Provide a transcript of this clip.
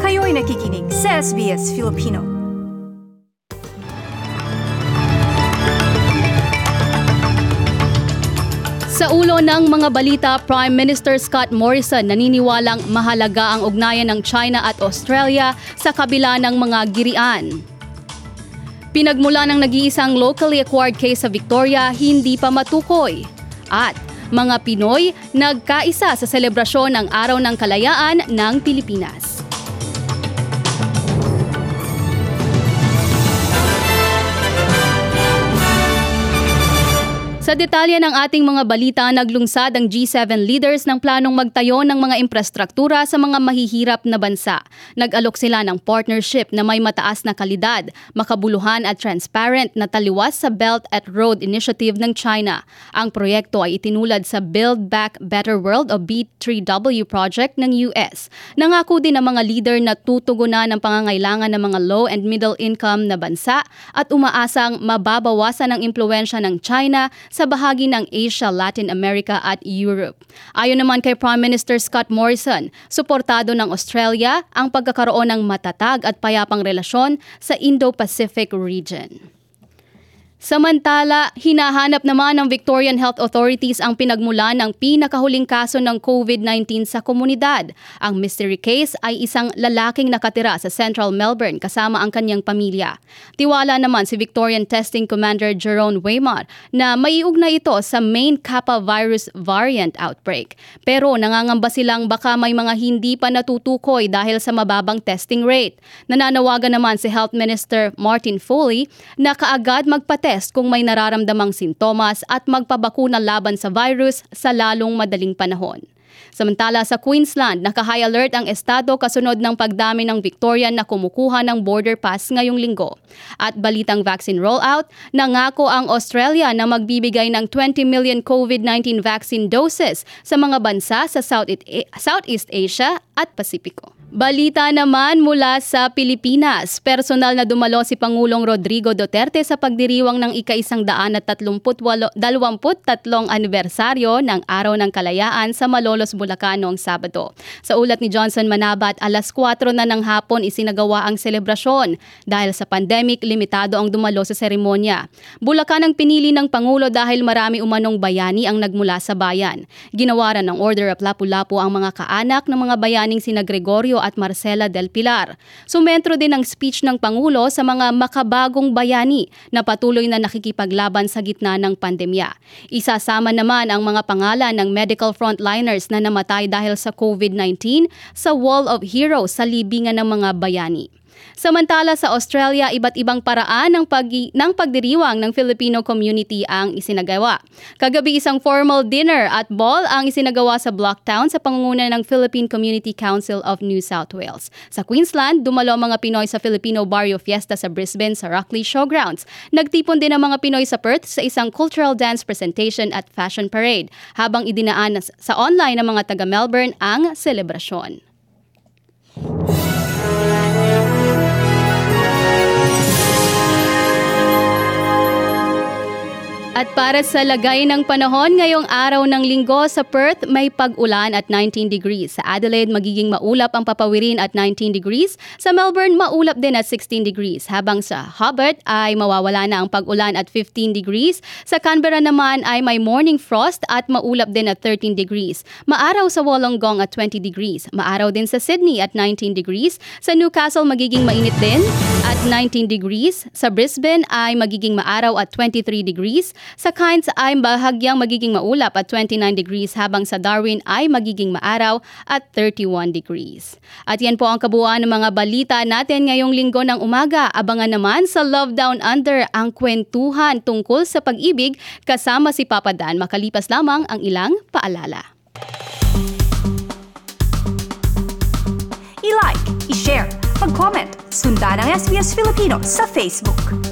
Kayo'y nakikinig sa SBS Filipino. Sa ulo ng mga balita, Prime Minister Scott Morrison naniniwalang mahalaga ang ugnayan ng China at Australia sa kabila ng mga girian. Pinagmula ng nag-iisang locally acquired case sa Victoria, hindi pa matukoy. At mga Pinoy nagkaisa sa selebrasyon ng Araw ng Kalayaan ng Pilipinas. Sa detalye ng ating mga balita, naglungsad ang G7 leaders ng planong magtayo ng mga infrastruktura sa mga mahihirap na bansa. Nag-alok sila ng partnership na may mataas na kalidad, makabuluhan at transparent na taliwas sa Belt and Road Initiative ng China. Ang proyekto ay itinulad sa Build Back Better World o B3W project ng US. Nangako din ang mga leader na tutugunan ang pangangailangan ng mga low and middle income na bansa at umaasang mababawasan ang impluwensya ng China sa bahagi ng Asia, Latin America at Europe. Ayon naman kay Prime Minister Scott Morrison, suportado ng Australia ang pagkakaroon ng matatag at payapang relasyon sa Indo-Pacific region. Samantala, hinahanap naman ng Victorian Health Authorities ang pinagmulan ng pinakahuling kaso ng COVID-19 sa komunidad. Ang mystery case ay isang lalaking nakatira sa Central Melbourne kasama ang kanyang pamilya. Tiwala naman si Victorian Testing Commander Jerome Waymar na maiugnay ito sa main Kappa virus variant outbreak. Pero nangangamba silang baka may mga hindi pa natutukoy dahil sa mababang testing rate. Nananawagan naman si Health Minister Martin Foley na kaagad magpa-test kung may nararamdamang sintomas at magpabakuna laban sa virus sa lalong madaling panahon. Samantala sa Queensland, naka-high alert ang estado kasunod ng pagdami ng Victorian na kumukuha ng border pass ngayong linggo. At balitang vaccine rollout, nangako ang Australia na magbibigay ng 20 million COVID-19 vaccine doses sa mga bansa sa Southeast Asia at Pasipiko. Balita naman mula sa Pilipinas. Personal na dumalo si Pangulong Rodrigo Duterte sa pagdiriwang ng ika-133 anibersaryo ng Araw ng Kalayaan sa Malolos, Bulacan noong Sabado. Sa ulat ni Johnson Manabat, alas 4 na ng hapon isinagawa ang selebrasyon. Dahil sa pandemic, limitado ang dumalo sa seremonya. Bulacan ang pinili ng Pangulo dahil marami umanong bayani ang nagmula sa bayan. Ginawaran ng Order of Lapu-Lapu ang mga kaanak ng mga bayaning sina Gregorio at Marcela del Pilar. Sumentro din ang speech ng Pangulo sa mga makabagong bayani na patuloy na nakikipaglaban sa gitna ng pandemya. Isasama naman ang mga pangalan ng medical frontliners na namatay dahil sa COVID-19 sa Wall of Heroes sa libingan ng mga bayani. Samantala sa Australia, iba't ibang paraan ng pagdiriwang ng Filipino community ang isinagawa. Kagabi isang formal dinner at ball ang isinagawa sa Blocktown sa pangunguna ng Philippine Community Council of New South Wales. Sa Queensland, dumalo ang mga Pinoy sa Filipino Barrio Fiesta sa Brisbane sa Rockley Showgrounds. Nagtipon din ang mga Pinoy sa Perth sa isang cultural dance presentation at fashion parade, habang idinaan sa online ng mga taga-Melbourne ang selebrasyon. At para sa lagay ng panahon ngayong araw ng linggo, sa Perth may pag-ulan at 19 degrees. Sa Adelaide magiging maulap ang papawirin at 19 degrees. Sa Melbourne maulap din at 16 degrees. Habang sa Hobart ay mawawala na ang pag-ulan at 15 degrees. Sa Canberra naman ay may morning frost at maulap din at 13 degrees. Maaraw sa Wollongong at 20 degrees. Maaraw din sa Sydney at 19 degrees. Sa Newcastle magiging mainit din at 19 degrees. Sa Brisbane ay magiging maaraw at 23 degrees. Sa Cairns ay bahagyang magiging maulap at 29 degrees, habang sa Darwin ay magiging maaraw at 31 degrees. At yan po ang kabuuan ng mga balita natin ngayong linggo ng umaga. Abangan naman sa Love Down Under ang kwentuhan tungkol sa pag-ibig kasama si Papa Dan. Makalipas lamang ang ilang paalala. I-like, i-share, mag-comment, sundan ang SBS Filipino sa Facebook.